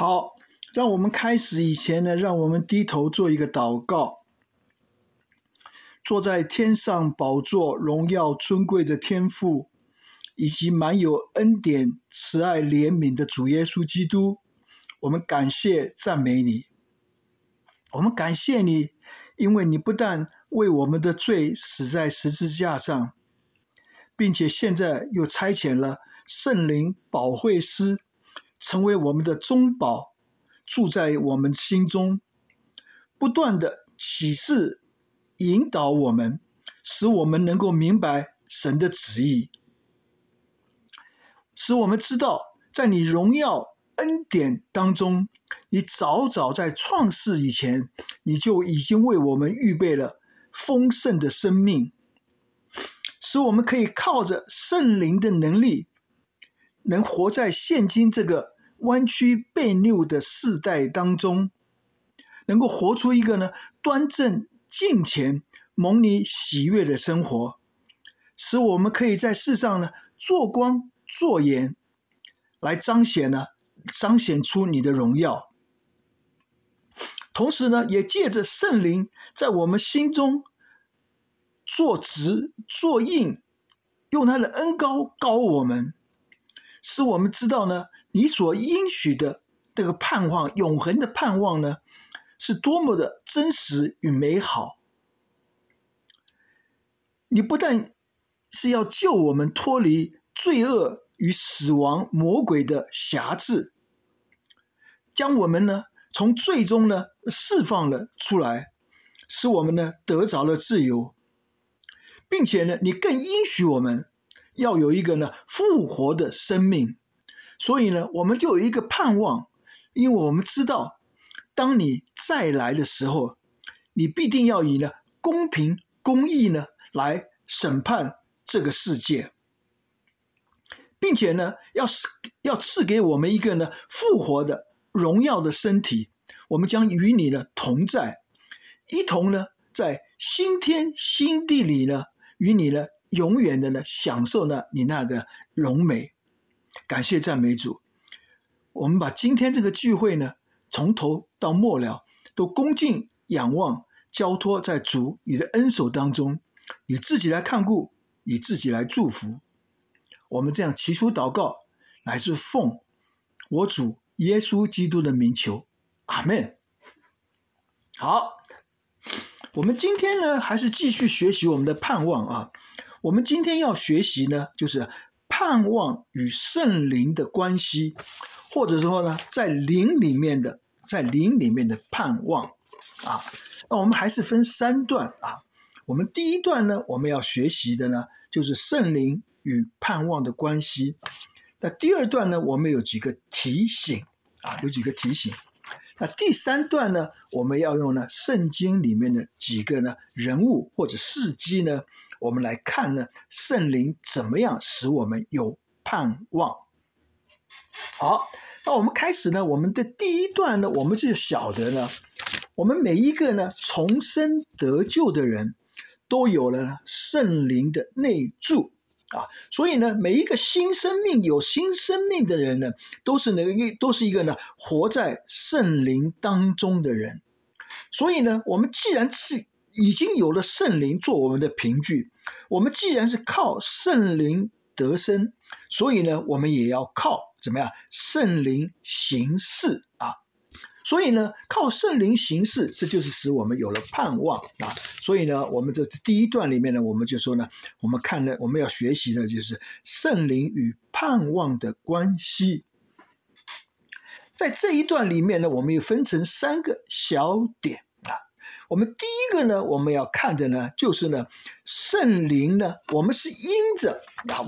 好，让我们开始以前呢，让我们低头做一个祷告。坐在天上宝座荣耀尊贵的天父，以及满有恩典慈爱怜悯的主耶稣基督，我们感谢赞美你。我们感谢你，因为你不但为我们的罪死在十字架上，并且现在又差遣了圣灵保惠师成为我们的中保，住在我们心中，不断的启示引导我们，使我们能够明白神的旨意，使我们知道在你荣耀恩典当中，你早早在创世以前，你就已经为我们预备了丰盛的生命，使我们可以靠着圣灵的能力，能活在现今这个弯曲悖谬的世代当中，能够活出一个端正敬虔蒙你喜悦的生活，使我们可以在世上做光做盐，来彰显出你的荣耀。同时也借着圣灵在我们心中做直做硬，用他的恩膏膏我们，使我们知道你所应许的这个盼望，永恒的盼望是多么的真实与美好。你不但是要救我们脱离罪恶与死亡魔鬼的辖制，将我们从罪中释放了出来，使我们得着了自由，并且你更应许我们要有一个复活的生命。所以我们就有一个盼望，因为我们知道当你再来的时候，你必定要以公平公义来审判这个世界，并且要赐给我们一个复活的荣耀的身体，我们将与你同在，一同在新天新地里与你永远的享受你那个荣美。感谢赞美主，我们把今天这个聚会从头到末了都恭敬仰望交托在主你的恩手当中，你自己来看顾，你自己来祝福。我们这样祈求祷告，乃是奉我主耶稣基督的名求，阿们。好，我们今天还是继续学习我们的盼望啊。我们今天要学习就是盼望与圣灵的关系，或者说在灵里面的盼望啊。那我们还是分三段啊。我们第一段我们要学习的就是圣灵与盼望的关系。那第二段我们有几个提醒啊，那第三段我们要用圣经里面的几个人物或者事迹我们来看圣灵怎么样使我们有盼望。好，那我们开始我们的第一段我们就晓得我们每一个重生得救的人都有了圣灵的内住啊，所以每一个新生命有新生命的人都是一个活在圣灵当中的人。所以我们既然是已经有了圣灵做我们的凭据，我们既然是靠圣灵得生，所以我们也要靠怎么样圣灵行事啊。所以靠圣灵行事，这就是使我们有了盼望啊。所以我们这第一段里面我们就说我们看我们要学习的就是圣灵与盼望的关系。在这一段里面我们也分成三个小点啊。我们第一个我们要看的就是圣灵我们是因着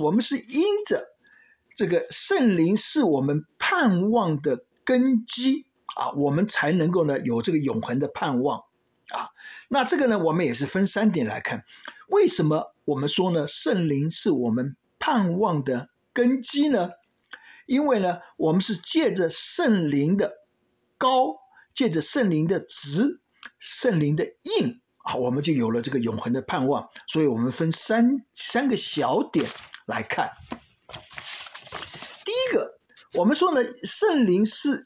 这个圣灵是我们盼望的根基啊，我们才能够有这个永恒的盼望啊。那这个我们也是分三点来看。为什么我们说圣灵是我们盼望的根基呢？因为我们是借着圣灵的膏，借着圣灵的直，圣灵的印啊，我们就有了这个永恒的盼望。所以我们分三个小点来看。第一个，我们说圣灵是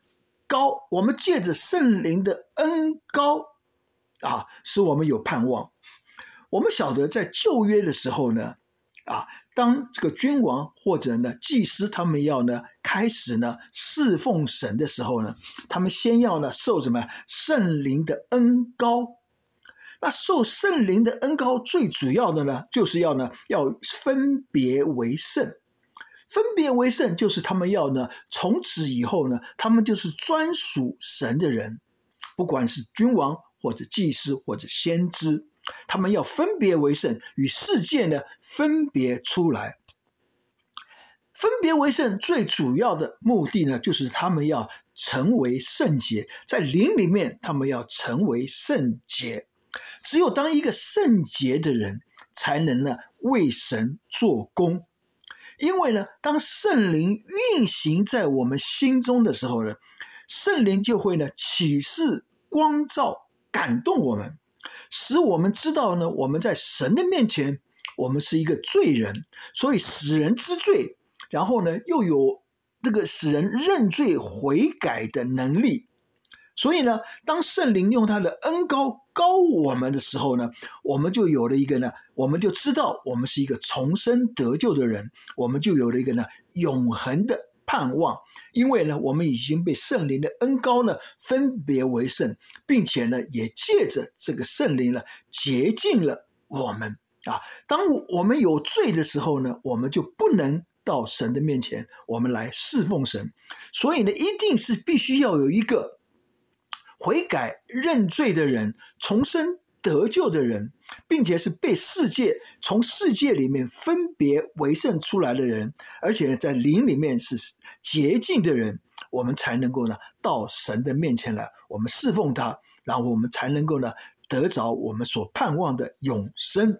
高，我们借着圣灵的恩高使我们有盼望。我们晓得在旧约的时候呢，当这个君王或者呢祭司他们要呢开始呢侍奉神的时候呢，他们先要呢受什么圣灵的恩高。那受圣灵的恩高最主要的呢，就是要分别为圣。分别为圣就是他们要呢从此以后呢，他们就是专属神的人，不管是君王或者祭司或者先知，他们要分别为圣，与世界呢分别出来。分别为圣最主要的目的呢，就是他们要成为圣洁，在灵里面他们要成为圣洁。只有当一个圣洁的人，才能呢为神做工。因为呢，当圣灵运行在我们心中的时候呢，圣灵就会呢启示、光照、感动我们，使我们知道呢，我们在神的面前，我们是一个罪人，所以使人知罪，然后呢，又有这个使人认罪悔改的能力。所以呢，当圣灵用他的恩高我们的时候呢，我们就有了一个呢，我们就知道我们是一个重生得救的人，我们就有了一个呢永恒的盼望。因为呢，我们已经被圣灵的恩高呢分别为圣，并且呢，也借着这个圣灵呢洁净了我们当我们有罪的时候呢，我们就不能到神的面前，我们来侍奉神。所以呢，一定是必须要有一个悔改认罪的人，重生得救的人，并且是被从世界里面分别为圣出来的人，而且在灵里面是洁净的人，我们才能够呢到神的面前来，我们侍奉他，然后我们才能够呢得着我们所盼望的永生。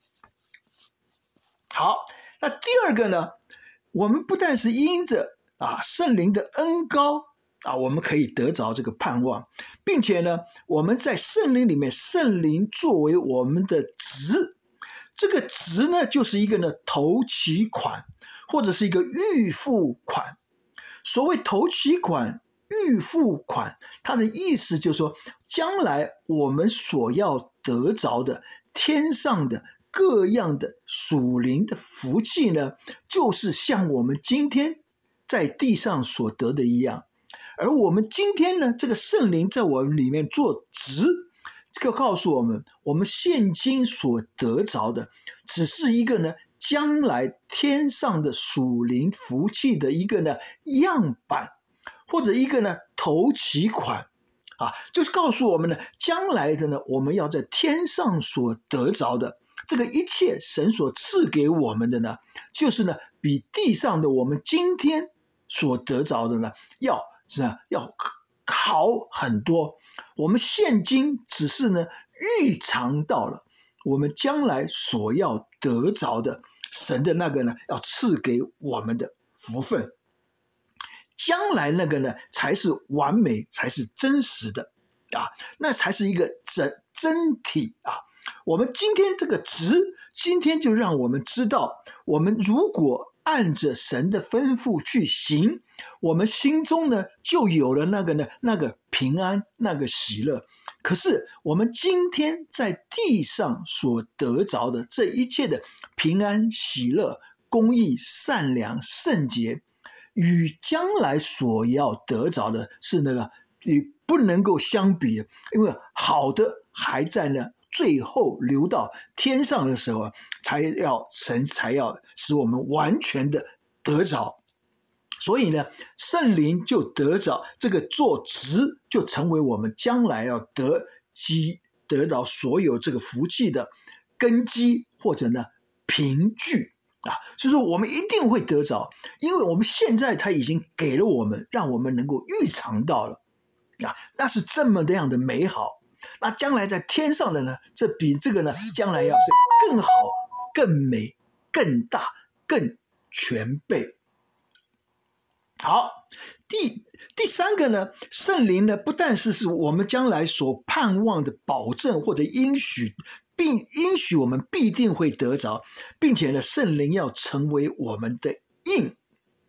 好，那第二个呢，我们不但是因着圣灵的恩高我们可以得着这个盼望，并且呢，我们在圣灵里面，圣灵作为我们的职，这个职呢，就是一个呢头期款，或者是一个预付款。所谓头期款、预付款，它的意思就是说，将来我们所要得着的天上的各样的属灵的福气呢，就是像我们今天在地上所得的一样。而我们今天呢，这个圣灵在我们里面做职，这个告诉我们，我们现今所得着的，只是一个呢，将来天上的属灵福气的一个呢样板，或者一个呢头期款就是告诉我们呢，将来的呢，我们要在天上所得着的这个一切神所赐给我们的呢，就是呢，比地上的我们今天所得着的呢，要好很多。我们现今只是呢预尝到了我们将来所要得着的神的那个呢要赐给我们的福分，将来那个呢才是完美，才是真实的那才是一个真体我们今天这个职，今天就让我们知道，我们如果按着神的吩咐去行，我们心中呢就有了那个平安，那个喜乐。可是我们今天在地上所得着的这一切的平安、喜乐、公义、善良、圣洁，与将来所要得着的是那个不能够相比的，因为好的还在呢最后流到天上的时候，神才要使我们完全的得着。所以呢，圣灵就得着这个做职，就成为我们将来要得着所有这个福气的根基，或者呢凭据所以说我们一定会得着，因为我们现在他已经给了我们，让我们能够预尝到了那是这么样的美好。那将来在天上的呢，这比这个呢将来要是更好、更美、更大、更全备。好，第三个呢，圣灵呢不但是我们将来所盼望的保证或者应许，并应许我们必定会得着，并且呢，圣灵要成为我们的印。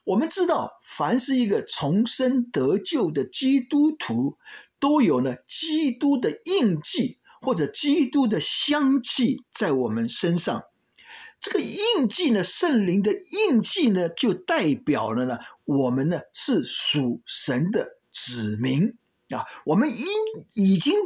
我们知道，凡是一个重生得救的基督徒，都有呢基督的印记或者基督的香气在我们身上。这个印记呢，圣灵的印记呢，就代表了呢，我们呢是属神的子民啊，我们已经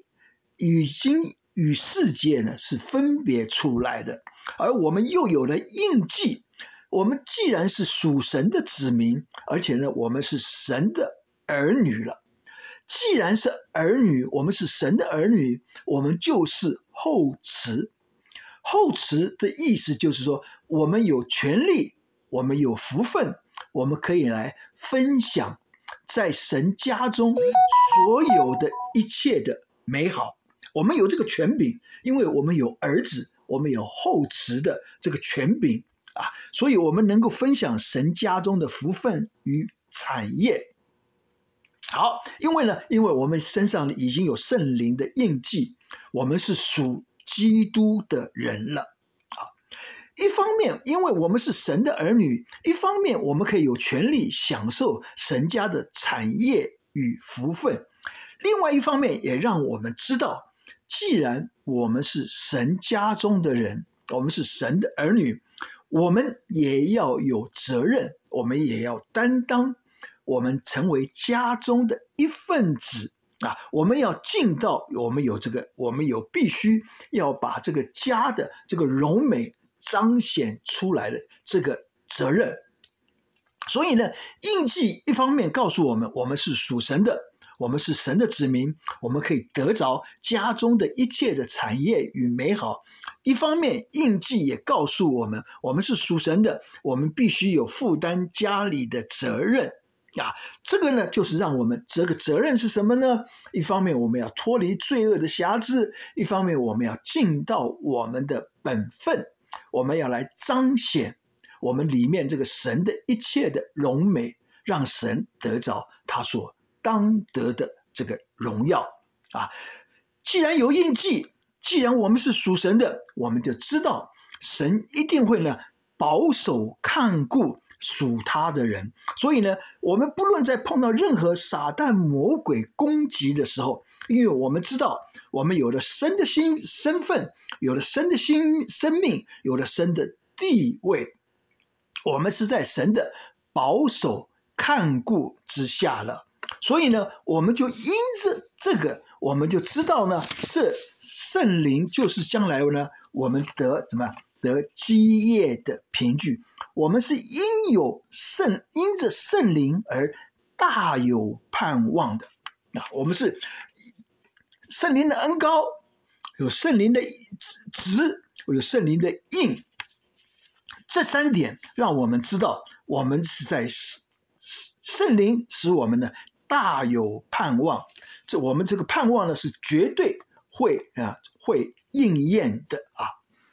与世界呢是分别出来的，而我们又有了印记。我们既然是属神的子民，而且呢，我们是神的儿女了。既然是儿女，我们是神的儿女，我们就是后嗣。后嗣的意思就是说，我们有权利，我们有福分，我们可以来分享在神家中所有的一切的美好。我们有这个权柄，因为我们有儿子，我们有后嗣的这个权柄啊，所以我们能够分享神家中的福分与产业。好，因为我们身上已经有圣灵的印记，我们是属基督的人了啊。一方面，因为我们是神的儿女，一方面我们可以有权利享受神家的产业与福分。另外一方面，也让我们知道，既然我们是神家中的人，我们是神的儿女，我们也要有责任，我们也要担当，我们成为家中的一份子啊！我们要尽到我们有必须要把这个家的这个荣美彰显出来的这个责任。所以呢，印记一方面告诉我们，我们是属神的，我们是神的子民，我们可以得着家中的一切的产业与美好。一方面，印记也告诉我们，我们是属神的，我们必须有负担家里的责任啊。这个呢，就是让我们这个责任是什么呢？一方面我们要脱离罪恶的辖制，一方面我们要尽到我们的本分，我们要来彰显我们里面这个神的一切的荣美，让神得着他所当得的这个荣耀啊！既然有印记，既然我们是属神的，我们就知道神一定会呢保守看顾属他的人。所以呢，我们不论在碰到任何撒旦魔鬼攻击的时候，因为我们知道我们有了神的身份，有了神的生命，有了神的地位，我们是在神的保守看顾之下了。所以呢，我们就因着这个，我们就知道呢，这圣灵就是将来呢，我们得基业的凭据。我们是因着圣灵而大有盼望的啊！我们是圣灵的恩膏，有圣灵的职，有圣灵的印。这三点让我们知道，我们是在圣灵使我们呢大有盼望。我们这个盼望呢是绝对会应验的啊。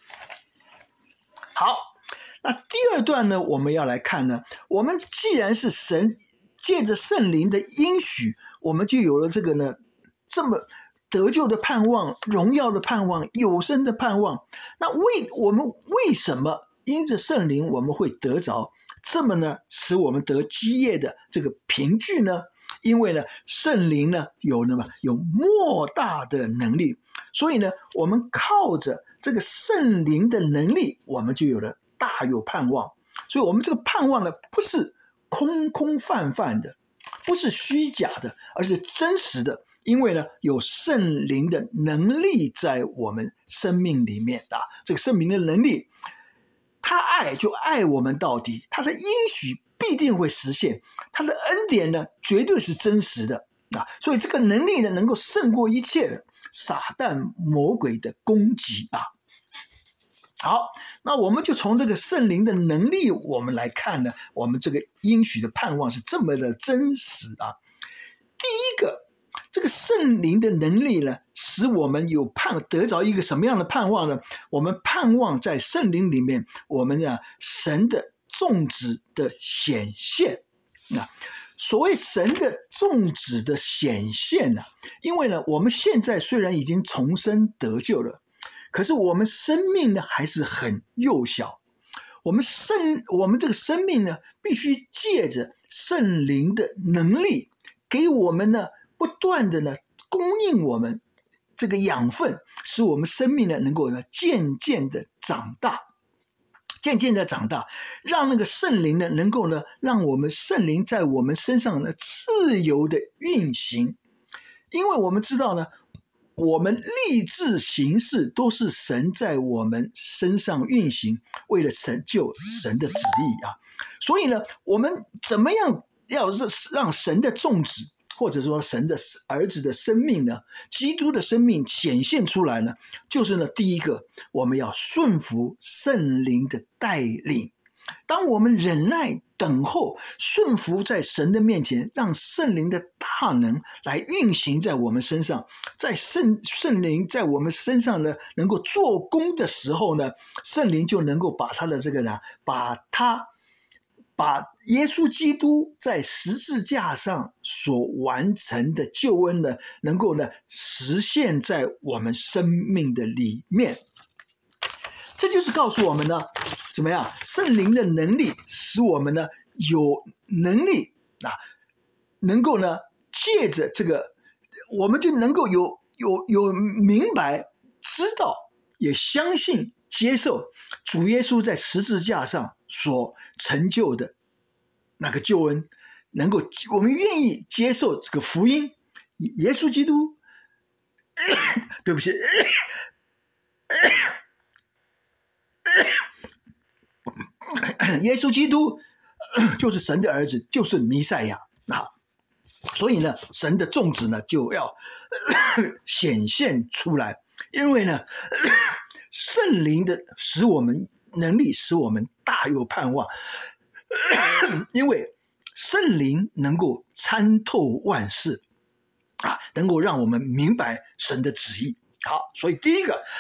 好，那第二段呢，我们要来看呢，我们既然是神借着圣灵的应许，我们就有了这个呢这么得救的盼望、荣耀的盼望、有生的盼望。那我们为什么因着圣灵我们会得着这么呢使我们得基业的这个凭据呢？因为呢圣灵呢有莫大的能力，所以呢我们靠着这个圣灵的能力，我们就有了大有盼望。所以我们这个盼望呢不是空空泛泛的，不是虚假的，而是真实的。因为呢有圣灵的能力在我们生命里面啊，这个圣灵的能力，他爱就爱我们到底，他的应许必定会实现，他的恩典呢绝对是真实的啊！所以这个能力呢能够胜过一切的撒旦魔鬼的攻击啊！好，那我们就从这个圣灵的能力我们来看呢，我们这个应许的盼望是这么的真实啊！第一个，这个圣灵的能力呢使我们得着一个什么样的盼望呢？我们盼望在圣灵里面，我们神的种子的显现啊。所谓神的种子的显现呢，因为呢我们现在虽然已经重生得救了，可是我们生命呢还是很幼小， 我们这个生命呢，必须借着圣灵的能力，给我们呢不断的呢供应我们这个养分，使我们生命呢能够呢渐渐的长大，让那个圣灵呢能够呢让我们圣灵在我们身上呢自由的运行。因为我们知道呢，我们立志行事都是神在我们身上运行，为了成就神的旨意啊。所以呢，我们怎么样要让神的种子，或者说神的儿子的生命呢，基督的生命显现出来呢？就是呢，第一个，我们要顺服圣灵的带领。当我们忍耐等候，顺服在神的面前，让圣灵的大能来运行在我们身上，在圣灵在我们身上呢能够做工的时候呢，圣灵就能够把他的这个呢，把耶稣基督在十字架上所完成的救恩呢，能够呢实现在我们生命的里面。这就是告诉我们呢，怎么样？圣灵的能力使我们呢有能力啊，能够呢借着这个，我们就能够有明白、知道，也相信、接受主耶稣在十字架上所成就的那个救恩，能够我们愿意接受这个福音，耶稣基督，对不起。耶稣基督就是神的儿子，就是弥赛亚啊，所以呢，神的种子呢就要显现出来，因为呢，圣灵的使我们能力使我们大有盼望，因为圣灵能够参透万事啊，能够让我们明白神的旨意。好，所以第一个。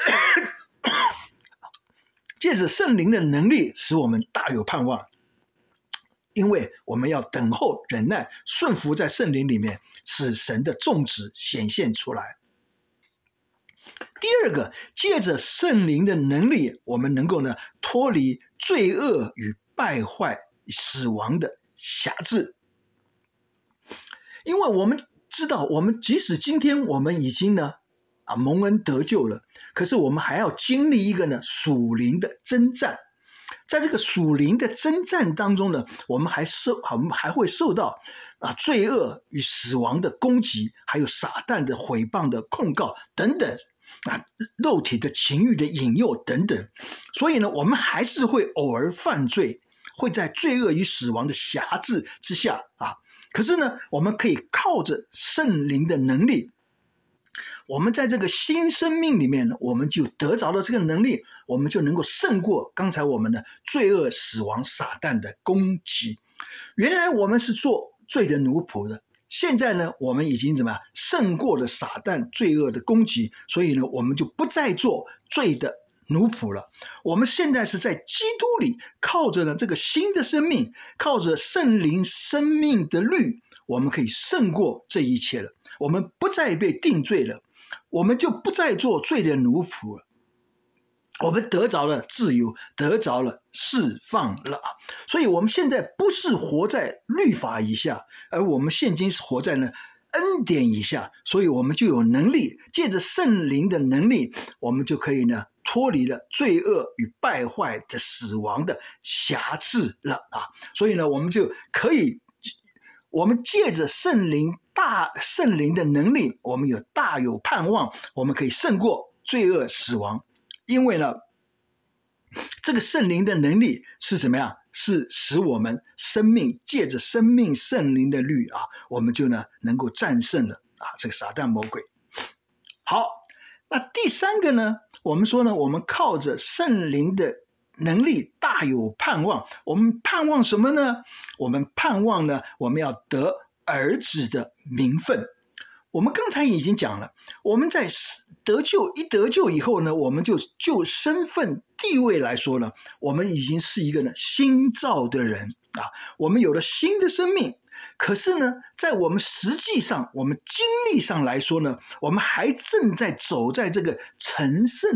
借着圣灵的能力使我们大有盼望，因为我们要等候忍耐顺服在圣灵里面，使神的种子显现出来。第二个，借着圣灵的能力，我们能够呢脱离罪恶与败坏死亡的辖制。因为我们知道，我们即使今天我们已经呢蒙恩得救了，可是我们还要经历一个呢属灵的征战。在这个属灵的征战当中呢，我们还会受到罪恶与死亡的攻击，还有撒旦的毁谤的控告等等肉体的情欲的引诱等等。所以呢，我们还是会偶尔犯罪，会在罪恶与死亡的辖制之下可是呢，我们可以靠着圣灵的能力，我们在这个新生命里面呢，我们就得着了这个能力，我们就能够胜过刚才我们的罪恶、死亡、撒旦的攻击。原来我们是做罪的奴仆的，现在呢，我们已经怎么样胜过了撒旦罪恶的攻击，所以呢，我们就不再做罪的奴仆了。我们现在是在基督里，靠着呢这个新的生命，靠着圣灵生命的律，我们可以胜过这一切了。我们不再被定罪了，我们就不再做罪的奴仆了，我们得着了自由，得着了释放了。所以我们现在不是活在律法以下，而我们现今是活在呢恩典以下，所以我们就有能力，借着圣灵的能力，我们就可以呢脱离了罪恶与败坏的死亡的辖制了所以呢，我们就可以，我们借着圣灵的能力，我们大有盼望，我们可以胜过罪恶死亡。因为呢，这个圣灵的能力是怎么样？是使我们生命借着生命圣灵的律我们就呢能够战胜了这个撒旦魔鬼。好，那第三个呢，我们说呢，我们靠着圣灵的能力大有盼望。我们盼望什么呢？我们盼望呢，我们要得儿子的名分。我们刚才已经讲了，我们在得救以后呢，我们就身份地位来说呢，我们已经是一个呢新造的人我们有了新的生命。可是呢，在我们实际上，我们经历上来说呢，我们还正在走在这个成圣的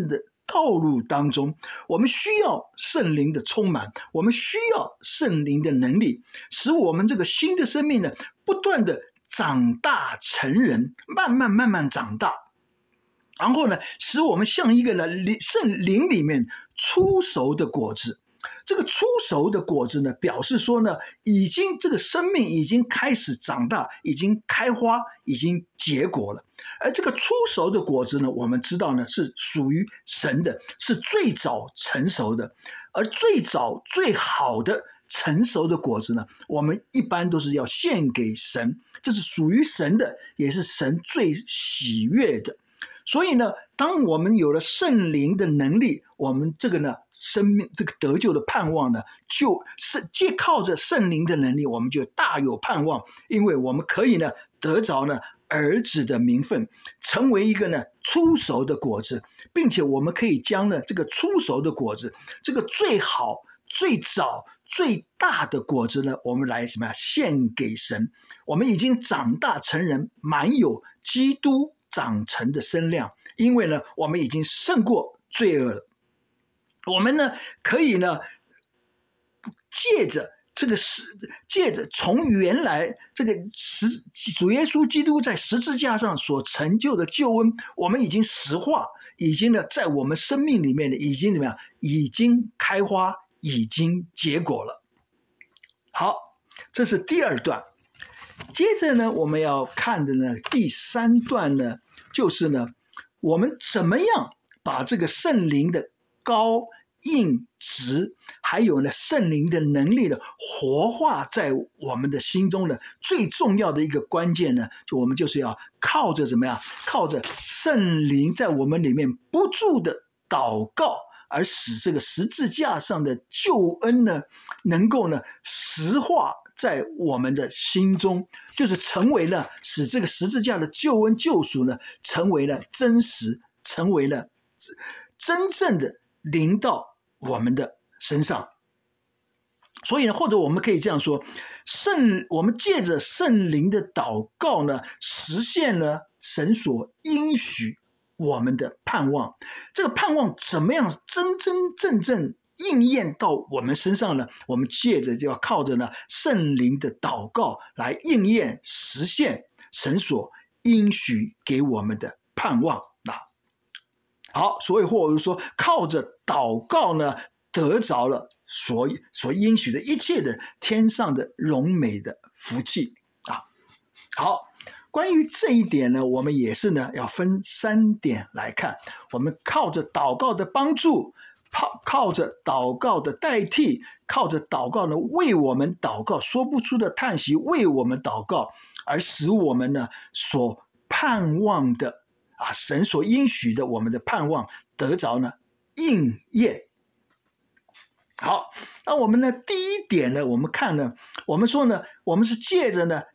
道路当中，我们需要圣灵的充满，我们需要圣灵的能力，使我们这个新的生命呢，不断的长大成人，慢慢长大，然后呢，使我们像一个呢圣灵里面出熟的果子。这个出熟的果子呢，表示说呢，已经这个生命已经开始长大，已经开花，已经结果了。而这个出熟的果子呢，我们知道呢，是属于神的，是最早成熟的。而最早最好的成熟的果子呢，我们一般都是要献给神，这是属于神的，也是神最喜悦的。所以呢，当我们有了圣灵的能力，我们这个呢生命这个得救的盼望呢，就是借靠着圣灵的能力，我们就大有盼望，因为我们可以呢得着呢儿子的名分，成为一个呢出熟的果子，并且我们可以将呢这个出熟的果子，这个最好最早最大的果子呢，我们来什么呀？献给神。我们已经长大成人，满有基督长成的身量，因为呢我们已经胜过罪恶了。我们呢可以呢借着从原来这个主耶稣基督在十字架上所成就的救恩，我们已经实化，已经呢在我们生命里面呢已经怎么样？已经开花，已经结果了。好，这是第二段。接着呢我们要看的呢第三段呢，就是呢我们怎么样把这个圣灵的高硬直，还有呢圣灵的能力呢活化在我们的心中呢，最重要的一个关键呢，我们就是要靠着怎么样？靠着圣灵在我们里面不住的祷告，而使这个十字架上的救恩呢，能够呢实化在我们的心中，就是成为了使这个十字架的救恩救赎呢，成为了真实，成为了真正的临到我们的身上。所以呢，或者我们可以这样说，我们借着圣灵的祷告呢，实现了神所应许我们的盼望。这个盼望怎么样真正应验到我们身上呢？我们借着就要靠着呢圣灵的祷告来应验实现神所应许给我们的盼望。好，所以或者说靠着祷告呢，得着了所应许的一切的天上的荣美的福气啊。好，关于这一点呢，我们也是呢要分3点来看。我们靠着祷告的帮助，靠着祷告的代替，靠着祷告呢为我们祷告，说不出的叹息为我们祷告，而使我们呢所盼望的神所应许的我们的盼望得着呢应验。好，那我们呢第一点呢，我们看呢，我们说呢，我们是借着呢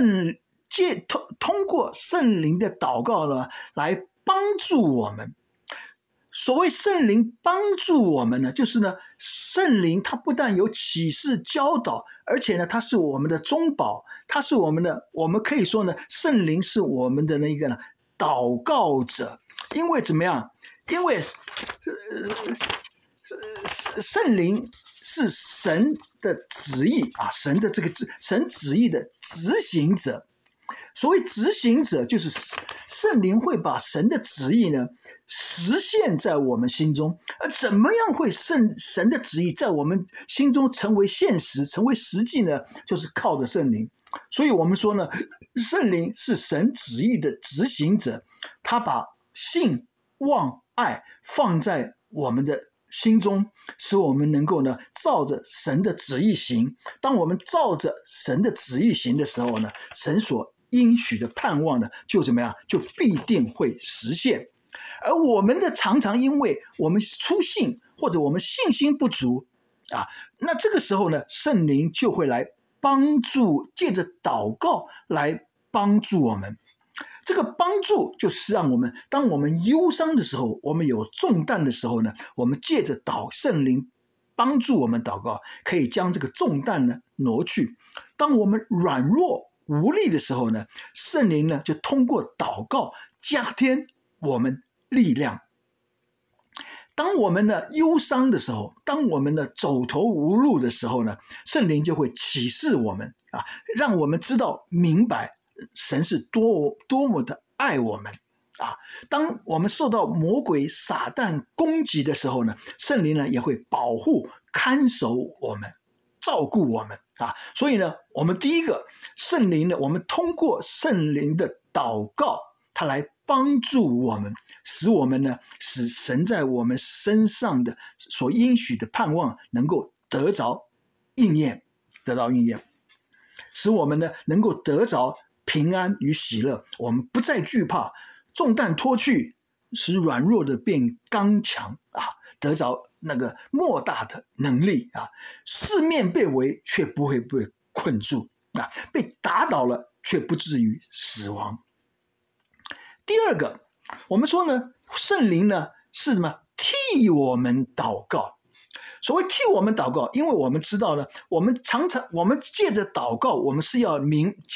通过圣灵的祷告呢来帮助我们。所谓圣灵帮助我们呢，就是呢圣灵它不但有启示教导，而且呢它是我们的中保，它是我们可以说呢圣灵是我们的那个呢祷告者。因为怎么样？因为圣灵是神的旨意神的这个神旨意的执行者。所谓执行者，就是圣灵会把神的旨意呢实现在我们心中。而怎么样会神的旨意在我们心中成为现实，成为实际呢？就是靠着圣灵。所以我们说呢，圣灵是神旨意的执行者，他把信望爱放在我们的心中，使我们能够呢照着神的旨意行。当我们照着神的旨意行的时候呢，神所应许的盼望呢就怎么样？就必定会实现。而我们的常常因为我们粗信，或者我们信心不足那这个时候呢，圣灵就会来帮助，借着祷告来帮助我们。这个帮助就是让我们，当我们忧伤的时候，我们有重担的时候呢，我们借着圣灵帮助我们祷告，可以将这个重担呢挪去。当我们软弱无力的时候呢，圣灵呢就通过祷告加添我们力量。 当我们呢忧伤的时候，当我们呢走投无路的时候呢，圣灵就会启示我们啊，让我们知道明白神是多么的爱我们啊。当我们受到魔鬼撒旦攻击的时候呢，圣灵呢也会保护看守我们，照顾我们啊。所以呢，我们第一个圣灵呢，我们通过圣灵的祷告，他来帮助我们，使我们呢，使神在我们身上的所应许的盼望能够得着应验，使我们呢能够得着平安与喜乐，我们不再惧怕，重担脱去，使软弱的变刚强啊，得着那个莫大的能力啊，四面被围却不会被困住啊，被打倒了却不至于死亡。第二个，我们说呢，圣灵呢是什么？替我们祷告。所谓替我们祷告，因为我们知道呢，我们借着祷告，我们是要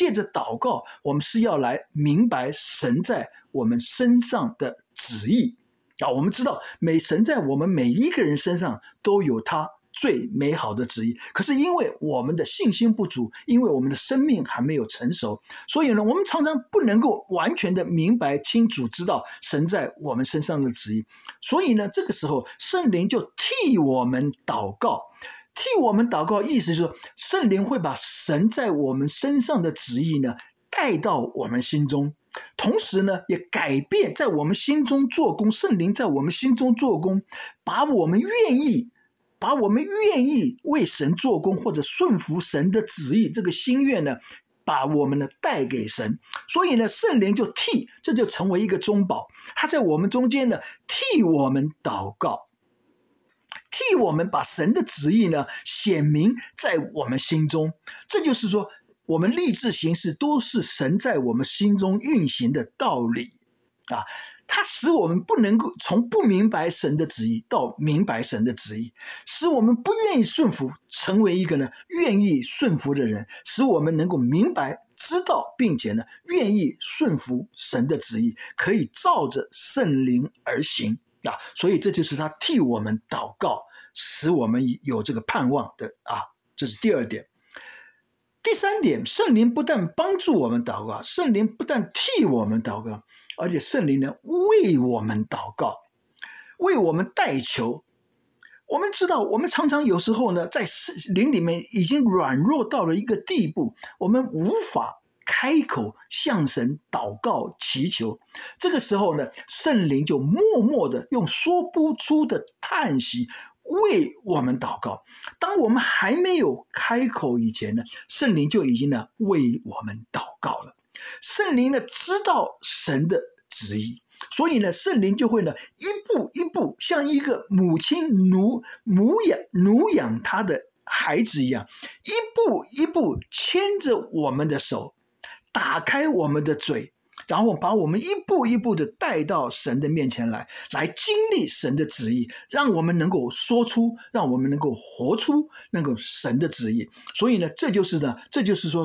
来明白神在我们身上的旨意啊。我们知道神在我们每一个人身上都有他最美好的旨意，可是因为我们的信心不足，因为我们的生命还没有成熟，所以呢，我们常常不能够完全的明白清楚知道神在我们身上的旨意。所以呢，这个时候圣灵就替我们祷告。替我们祷告意思是说，圣灵会把神在我们身上的旨意呢带到我们心中，同时呢也改变在我们心中做工。圣灵在我们心中做工，把我们愿意为神做工或者顺服神的旨意这个心愿呢，把我们呢带给神。所以呢，圣灵就这就成为一个中保，他在我们中间呢替我们祷告，替我们把神的旨意呢显明在我们心中。这就是说，我们立志行事都是神在我们心中运行的道理啊。它使我们不能够从不明白神的旨意到明白神的旨意，使我们不愿意顺服成为一个呢愿意顺服的人，使我们能够明白知道并且呢愿意顺服神的旨意，可以照着圣灵而行啊。所以这就是他替我们祷告，使我们有这个盼望的啊。这是第二点。第三点，圣灵不但帮助我们祷告，圣灵不但替我们祷告，而且圣灵呢为我们祷告，为我们代求。我们知道，我们常常有时候呢在灵里面已经软弱到了一个地步，我们无法开口向神祷告祈求。这个时候呢，圣灵就默默的用说不出的叹息为我们祷告。当我们还没有开口以前呢，圣灵就已经呢为我们祷告了。圣灵呢知道神的旨意，所以呢圣灵就会呢一步一步像一个母亲奴养他的孩子一样，一步一步牵着我们的手，打开我们的嘴，然后把我们一步一步的带到神的面前来经历神的旨意，让我们能够说出，让我们能够活出那个神的旨意。所以呢，这就是说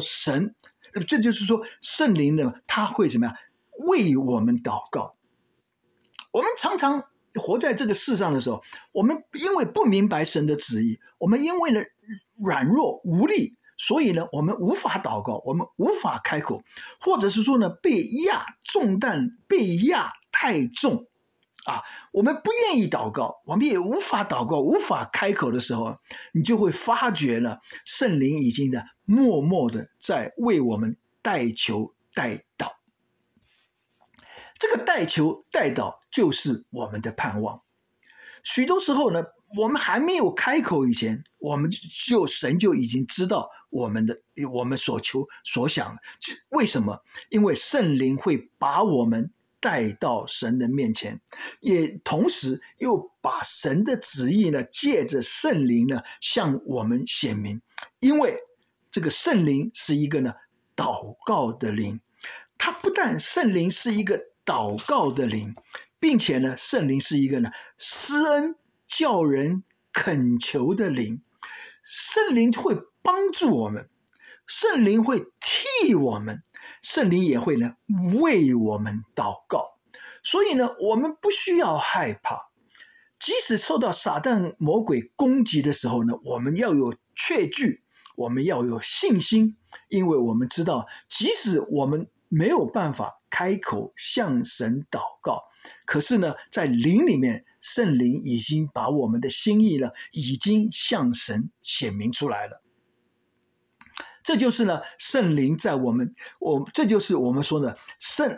圣灵呢，他会怎么样为我们祷告。我们常常活在这个世上的时候，我们因为不明白神的旨意，我们因为呢软弱无力，所以呢我们无法祷告，我们无法开口，或者是说呢重担被压太重啊，我们不愿意祷告，我们也无法祷告，无法开口的时候，你就会发觉了圣灵已经默默的在为我们代求代祷。这个代求代祷就是我们的盼望。许多时候呢，我们还没有开口以前，神就已经知道我们所求所想。为什么？因为圣灵会把我们带到神的面前，也同时又把神的旨意呢借着圣灵呢向我们显明。因为这个圣灵是一个呢祷告的灵，它不但圣灵是一个祷告的灵，并且呢圣灵是一个呢施恩叫人恳求的灵。圣灵会帮助我们，圣灵会替我们，圣灵也会呢为我们祷告。所以呢我们不需要害怕。 即使受到撒旦魔鬼攻击的时候呢，我们要有确据，我们要有信心，因为我们知道，即使我们没有办法开口向神祷告，可是呢，在灵里面，圣灵已经把我们的心意呢，已经向神显明出来了。这就是呢，圣灵在这就是我们说的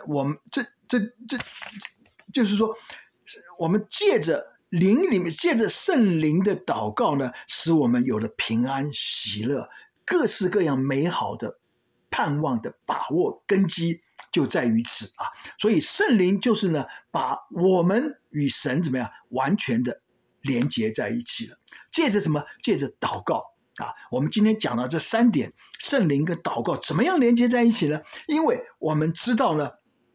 就是说，我们借着灵里面，借着圣灵的祷告呢，使我们有了平安、喜乐，各式各样美好的盼望的把握根基就在于此啊。所以圣灵就是呢，把我们与神怎么样完全的连结在一起了。借着什么？借着祷告。我们今天讲到这3点，圣灵跟祷告怎么样连接在一起呢？因为我们知道呢，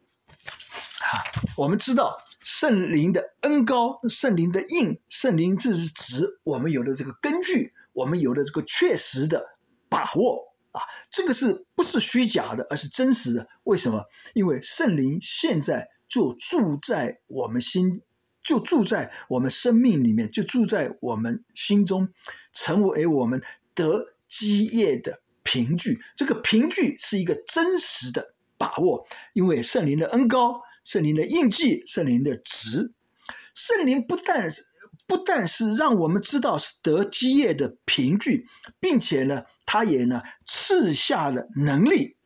我们知道圣灵的恩膏、圣灵的印、圣灵这是指我们有的这个根据，我们有的这个确实的把握这个不是虚假的，而是真实的。为什么？因为圣灵现在就住在我们心，就住在我们生命里面，就住在我们心中，成为我们得基业的凭据。这个凭据是一个真实的把握，因为圣灵的恩膏、圣灵的印记、圣灵的职，圣灵不但是让我们知道是得基业的凭据，并且呢，他也呢赐下了能力。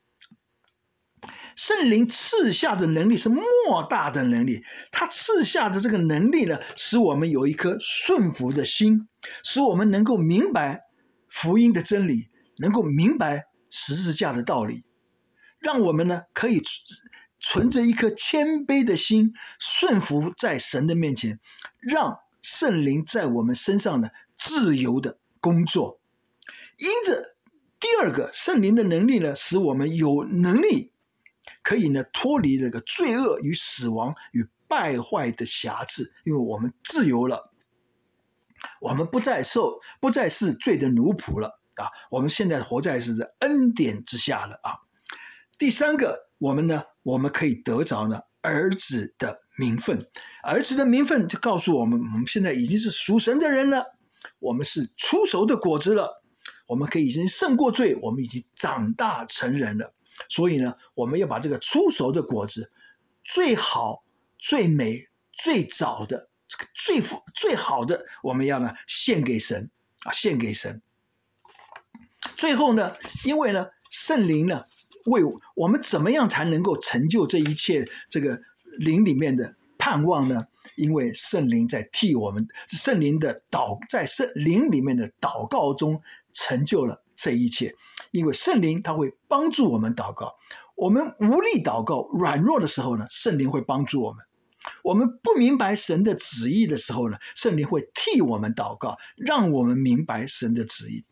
圣灵赐下的能力是莫大的能力，他赐下的这个能力呢，使我们有一颗顺服的心，使我们能够明白福音的真理，能够明白十字架的道理，让我们呢可以存着一颗谦卑的心，顺服在神的面前，让圣灵在我们身上呢自由的工作。因着第二个圣灵的能力呢，使我们有能力可以呢脱离这个罪恶与死亡与败坏的辖制，因为我们自由了，我们不再是罪的奴仆了我们现在活在是恩典之下了第三个，我们可以得着呢儿子的名分。儿子的名分就告诉我们现在已经是属神的人了，我们是出熟的果子了，我们可以已经胜过罪，我们已经长大成人了。所以呢，我们要把这个出熟的果子，最好、最美、最早的、这个最好的，我们要呢献给神献给神。最后呢，因为呢，圣灵呢，为我们怎么样才能够成就这一切这个灵里面的盼望呢？因为圣灵在替我们，圣灵的在圣灵里面的祷告中成就了这一切。因为圣灵他会帮助我们祷告，我们无力祷告软弱的时候呢，圣灵会帮助我们。我们不明白神的旨意的时候呢，圣灵会替我们祷告，让我们明白神的旨意。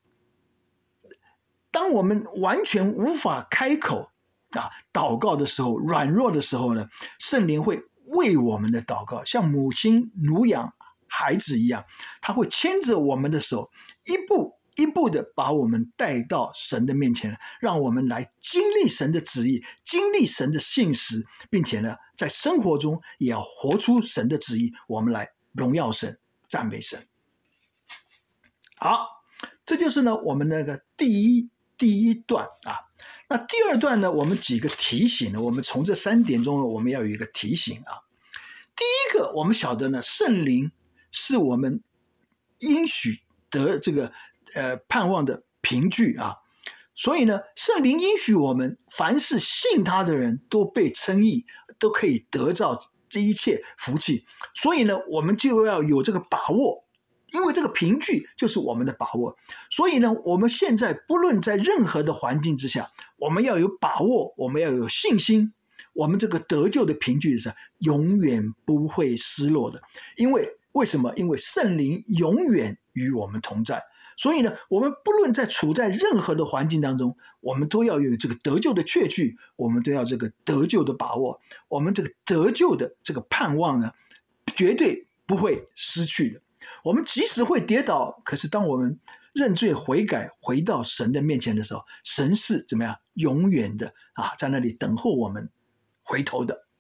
当我们完全无法开口祷告的时候，软弱的时候呢，圣灵会为我们的祷告，像母亲乳养孩子一样，他会牵着我们的手，一步一步的把我们带到神的面前，让我们来经历神的旨意，经历神的信实，并且呢，在生活中也要活出神的旨意，我们来荣耀神，赞美神。好，这就是呢我们那个第一段那第二段呢，我们几个提醒呢，我们从这3点中我们要有一个提醒第一个，我们晓得呢，圣灵是我们应许得这个盼望的凭据所以呢，圣灵应许我们，凡是信他的人都被称义，都可以得到这一切福气。所以呢，我们就要有这个把握，因为这个凭据就是我们的把握。所以呢，我们现在不论在任何的环境之下，我们要有把握，我们要有信心，我们这个得救的凭据是永远不会失落的。为什么？因为圣灵永远与我们同在。所以呢，我们不论处在任何的环境当中，我们都要有这个得救的确据，我们都要这个得救的把握，我们这个得救的这个盼望呢，绝对不会失去的。我们即使会跌倒，可是当我们认罪悔改，回到神的面前的时候，神是怎么样？永远的在那里等候我们回头的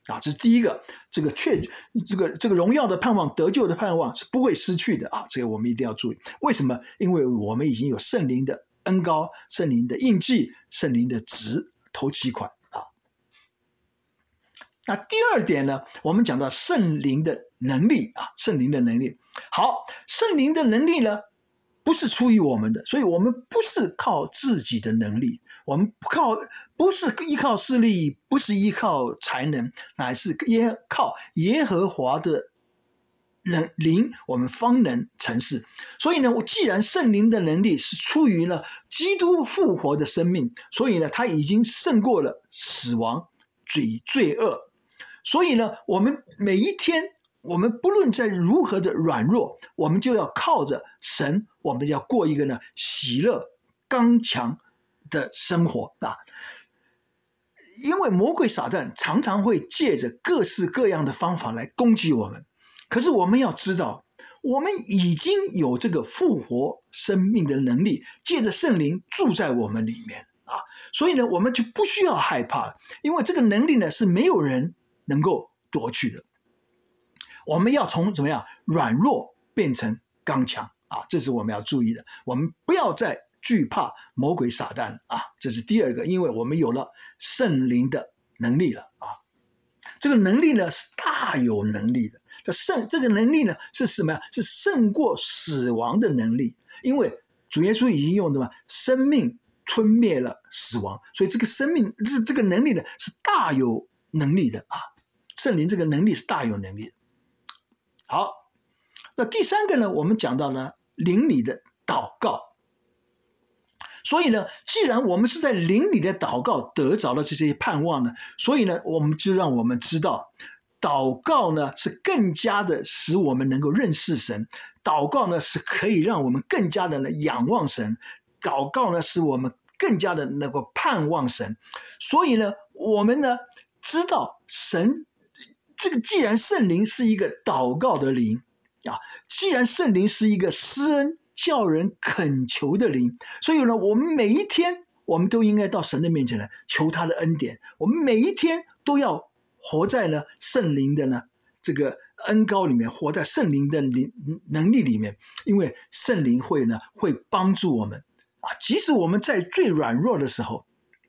啊，这是第一个，这个荣耀的盼望、得救的盼望是不会失去的啊，这个我们一定要注意。为什么？因为我们已经有圣灵的恩膏、圣灵的印记、圣灵的头期款啊。那第二点呢，我们讲到圣灵的能力啊，圣灵的能力。好，圣灵的能力呢，不是出于我们的，所以我们不是靠自己的能力，我们不是依靠势力，不是依靠才能，乃是靠耶和华的灵，我们方能成事。所以呢，既然圣灵的能力是出于呢基督复活的生命，所以呢，他已经胜过了死亡、罪恶。所以呢，我们每一天，我们不论在如何的软弱，我们就要靠着神，我们要过一个呢喜乐、刚强的生活啊。因为魔鬼撒旦常常会借着各式各样的方法来攻击我们，可是我们要知道，我们已经有这个复活生命的能力，借着圣灵住在我们里面啊，所以呢，我们就不需要害怕，因为这个能力呢是没有人能够夺去的。我们要从怎么样软弱变成刚强啊，这是我们要注意的。我们不要再惧怕魔鬼撒旦啊，这是第二个，因为我们有了圣灵的能力了啊。这个能力呢是大有能力的，这个能力呢是什么呀？是胜过死亡的能力，因为主耶稣已经用什么生命吞灭了死亡，所以这个这个能力呢是大有能力的啊。圣灵这个能力是大有能力的。好，那第三个呢，我们讲到呢灵里的祷告。所以呢，既然我们是在灵里的祷告得着了这些盼望呢，所以呢，我们就让我们知道，祷告呢是更加的使我们能够认识神，祷告呢是可以让我们更加的仰望神，祷告呢使我们更加的能够盼望神。所以呢，我们呢知道神这个，既然圣灵是一个祷告的灵啊，既然圣灵是一个施恩叫人恳求的灵，所以呢，我们每一天我们都应该到神的面前来求他的恩典，我们每一天都要活在呢圣灵的呢这个恩膏里面，活在圣灵的能力里面，因为圣灵会帮助我们啊，即使我们在最软弱的时候，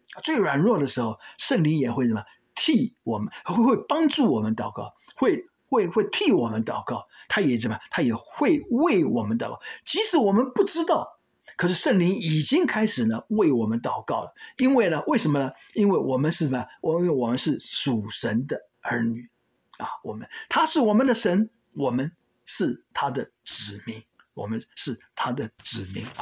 圣灵也会什么替我们，会帮助我们祷告，会替我们祷告，他也会为我们祷告，即使我们不知道，可是圣灵已经开始呢为我们祷告了。因为呢，为什么呢？因为我们是什么？因为我们是属神的儿女啊，他是我们的神，我们是他的子民，啊。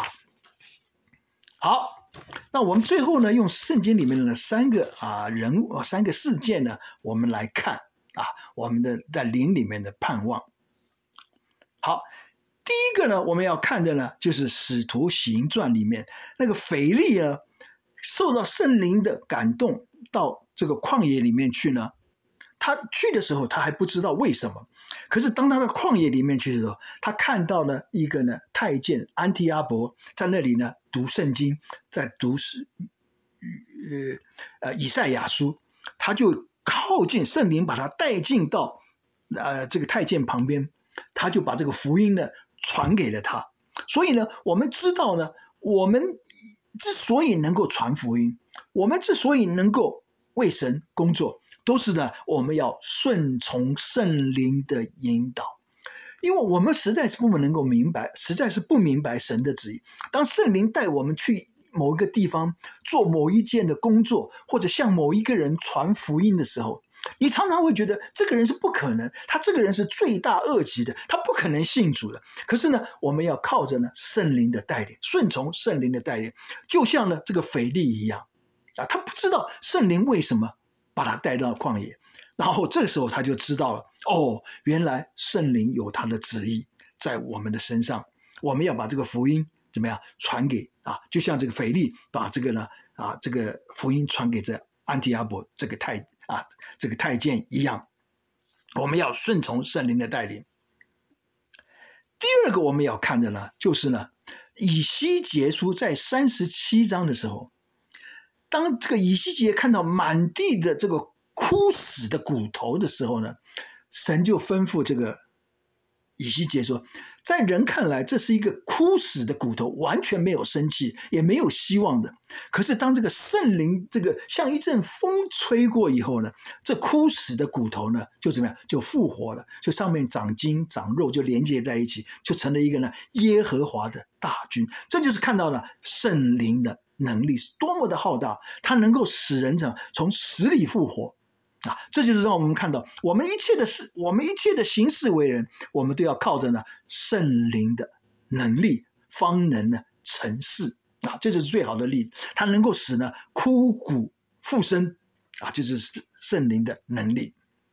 好，那我们最后呢，用圣经里面的三个人物、三个事件呢，我们来看啊，我们的在灵里面的盼望。好，第一个呢，我们要看的呢，就是《使徒行传》里面那个腓力呢，受到圣灵的感动，到这个旷野里面去呢。他去的时候，他还不知道为什么。可是当他到旷野里面去的时候，他看到了一个呢太监安提阿伯在那里呢读圣经，在读以赛亚书，他就靠近圣灵，把他带进到这个太监旁边，他就把这个福音呢传给了他。所以呢，我们知道呢，我们之所以能够传福音，我们之所以能够为神工作，都是呢，我们要顺从圣灵的引导，因为我们实在是不能够明白，实在是不明白神的旨意。当圣灵带我们去某一个地方做某一件的工作，或者向某一个人传福音的时候，你常常会觉得这个人是不可能，他这个人是罪大恶极的，他不可能信主的。可是呢，我们要靠着呢圣灵的带领，顺从圣灵的带领，就像呢这个腓力一样啊，他不知道圣灵为什么把他带到旷野，然后这个时候他就知道了，哦，原来圣灵有他的旨意在我们的身上，我们要把这个福音怎么样传给就像这个腓力把这个呢这个福音传给这安提阿伯这个太监一样，我们要顺从圣灵的带领。第二个我们要看的呢，就是呢以西结书在37章的时候，当这个以西结看到满地的这个枯枯死的骨头的时候呢，神就吩咐这个以西结说，在人看来这是一个枯死的骨头，完全没有生气也没有希望的。可是当这个圣灵这个像一阵风吹过以后呢，这枯死的骨头呢就怎么样，就复活了，就上面长筋长肉，就连接在一起，就成了一个呢耶和华的大军。这就是看到了圣灵的能力是多么的浩大，它能够使人从死里复活啊！这就是让我们看到，我们一切的行事为人，我们都要靠着呢圣灵的能力，方能呢成事啊！这就是最好的例子，它能够使呢枯骨复生啊！这就是圣灵的能力。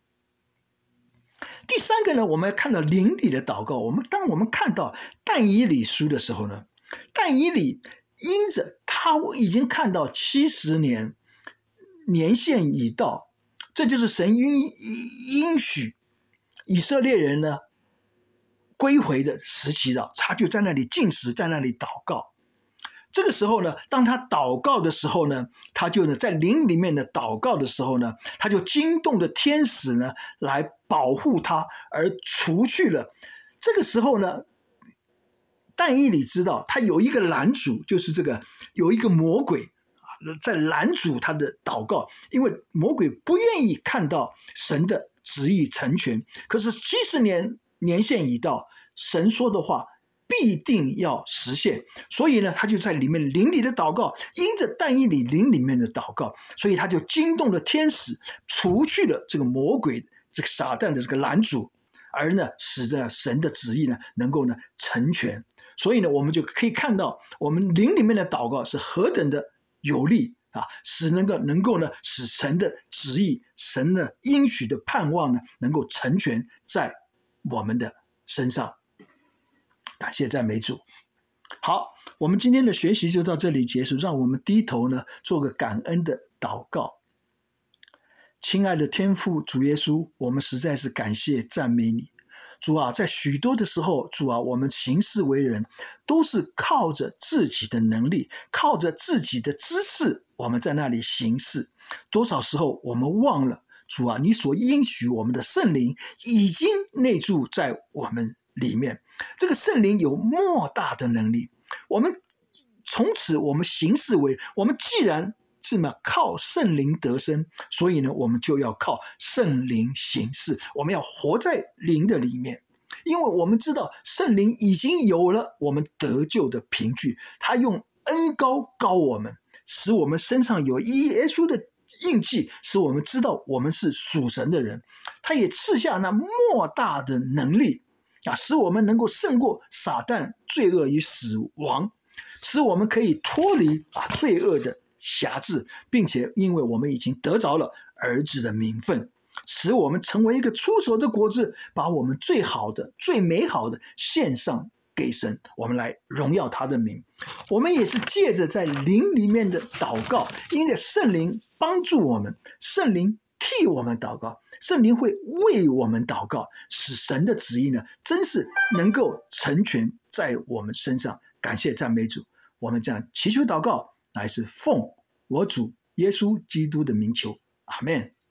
第三个呢，我们要看到灵里的祷告。当我们看到但以理书的时候呢，但以理因着他已经看到70年年限已到，这就是神应许以色列人呢归回的时期了，他就在那里禁食，在那里祷告。这个时候呢，当他祷告的时候呢，他就呢在灵里面的祷告的时候呢，他就惊动的天使呢来保护他，而除去了。这个时候呢，但以理知道他有一个拦阻，就是这个有一个魔鬼在拦阻他的祷告，因为魔鬼不愿意看到神的旨意成全。可是70年年限已到，神说的话必定要实现，所以呢，他就在里面灵里的祷告，因着但以理灵里面的祷告，所以他就惊动了天使，除去了这个魔鬼这个撒旦的这个拦阻，而呢，使得神的旨意呢能够呢成全。所以呢，我们就可以看到，我们灵里面的祷告是何等的有力啊，能够呢使神的旨意、神的应许的盼望呢能够成全在我们的身上。感谢赞美主。好，我们今天的学习就到这里结束，让我们低头呢做个感恩的祷告。亲爱的天父主耶稣，我们实在是感谢赞美你。主啊，在许多的时候，主啊，我们行事为人都是靠着自己的能力，靠着自己的知识，我们在那里行事。多少时候我们忘了，主啊，你所应许我们的圣灵已经内住在我们里面，这个圣灵有莫大的能力。我们从此我们行事为人，我们既然是靠圣灵得生，所以呢，我们就要靠圣灵行事，我们要活在灵的里面。因为我们知道圣灵已经有了我们得救的凭据，他用恩膏膏我们，使我们身上有耶稣的印记，使我们知道我们是属神的人。他也赐下那莫大的能力啊，使我们能够胜过撒旦、罪恶与死亡，使我们可以脱离罪恶的辖制，并且因为我们已经得着了儿子的名分，使我们成为一个出手的果子，把我们最好的、最美好的献上给神，我们来荣耀他的名。我们也是借着在灵里面的祷告，因为圣灵帮助我们，圣灵替我们祷告，圣灵会为我们祷告，使神的旨意呢，真是能够成全在我们身上。感谢赞美主，我们这样祈求祷告，乃是奉我主耶稣基督的名求，阿们。